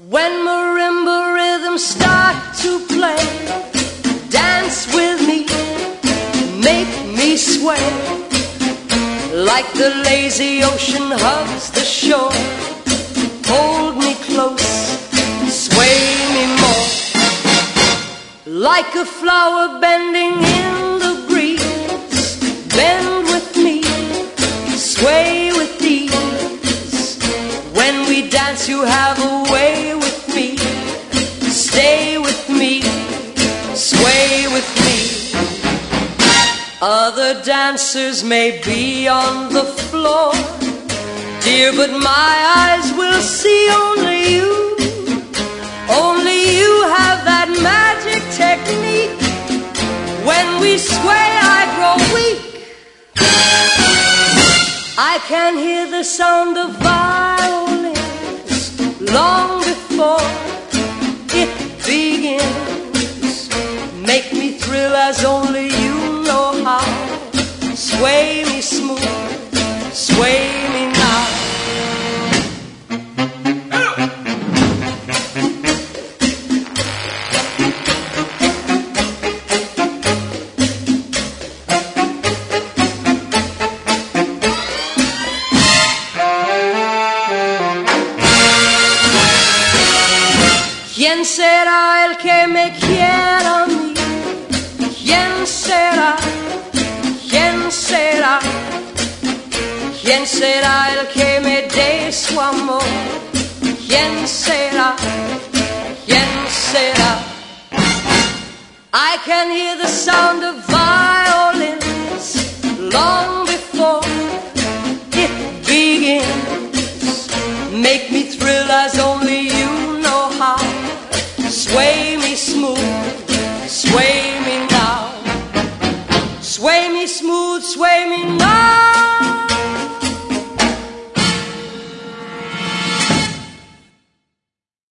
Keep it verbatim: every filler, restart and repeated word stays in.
When marimba rhythms start to play, dance with me, make me sway, like the lazy ocean hugs the shore. Hold me close, sway me more, like a flower bending in the breeze. Bend with me, sway with ease. When we dance you have a way with me. Stay with me, sway with me. Other dancers may be on the floor, dear, but my eyes will see only you. Only you have that magic technique. When we sway I grow weak. I can hear the sound of violins long before it begins. Make me thrill as only you know how. Sway me smooth, sway me now. ¿Quién será el que me quiera a mí? ¿Quién será? ¿Quién será? ¿Quién será el que me dé su amor? ¿Quién será? ¿Quién será? I can hear the sound of violins long before it begins. Make me thrill as only you know how. Sway me smooth, sway me now. Sway me smooth, sway me now.